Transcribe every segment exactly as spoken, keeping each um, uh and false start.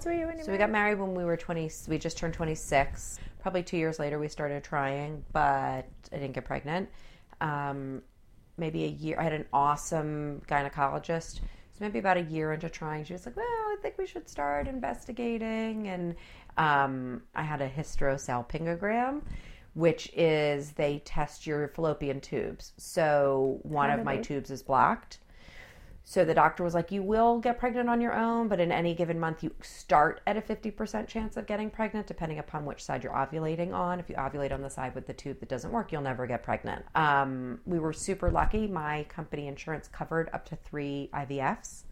old were you when you So we got married when we were twenty. We just turned twenty-six. Probably two years later, we started trying, but I didn't get pregnant. Um, maybe a year. I had an awesome gynecologist. So maybe about a year into trying, she was like, "Well, I think we should start investigating." And um, I had a hysterosalpingogram, which is they test your fallopian tubes. So one of my tubes is blocked. So the doctor was like, you will get pregnant on your own, but in any given month, you start at a fifty percent chance of getting pregnant, depending upon which side you're ovulating on. If you ovulate on the side with the tube that doesn't work, you'll never get pregnant. Um, we were super lucky. My company insurance covered up to three I V Fs.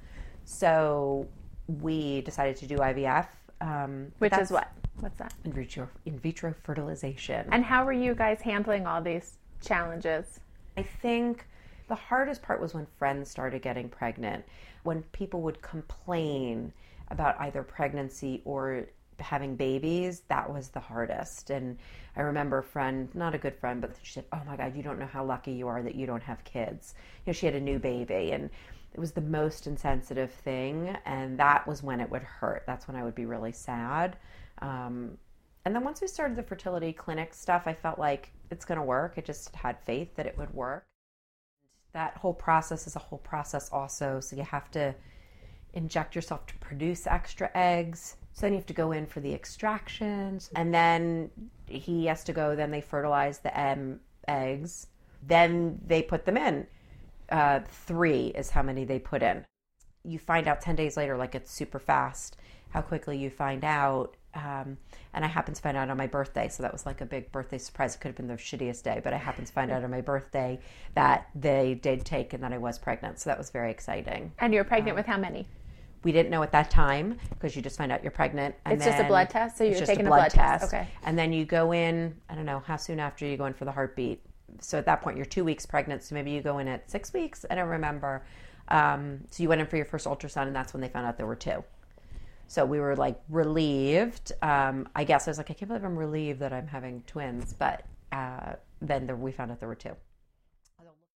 So we decided to do I V F. Um, Which is what? What's that? In vitro, in vitro fertilization. And how were you guys handling all these challenges? I think the hardest part was when friends started getting pregnant. When people would complain about either pregnancy or having babies, that was the hardest. And I remember a friend, not a good friend, but she said, "Oh my God, you don't know how lucky you are that you don't have kids." You know, she had a new baby, and it was the most insensitive thing. And that was when it would hurt. That's when I would be really sad. Um, and then once we started the fertility clinic stuff, I felt like it's going to work. I just had faith that it would work. That whole process is a whole process also. So you have to inject yourself to produce extra eggs. So then you have to go in for the extractions. And then he has to go, then they fertilize the um, eggs. Then they put them in. Uh, three is how many they put in. You find out ten days later, like it's super fast, how quickly you find out. Um, and I happened to find out on my birthday, so that was like a big birthday surprise. It could have been the shittiest day, but I happened to find out on my birthday that they did take and that I was pregnant, so that was very exciting. And you were pregnant um, with how many? We didn't know at that time because you just find out you're pregnant. And it's just a blood test, so you're taking a blood, blood test. test. Okay. And then you go in, I don't know, how soon after you go in for the heartbeat. So at that point, you're two weeks pregnant, so maybe you go in at six weeks. I don't remember. Um, so you went in for your first ultrasound, and that's when they found out there were two. So we were like relieved. Um, I guess I was like, I can't believe I'm relieved that I'm having twins. But uh, then there, we found out there were two.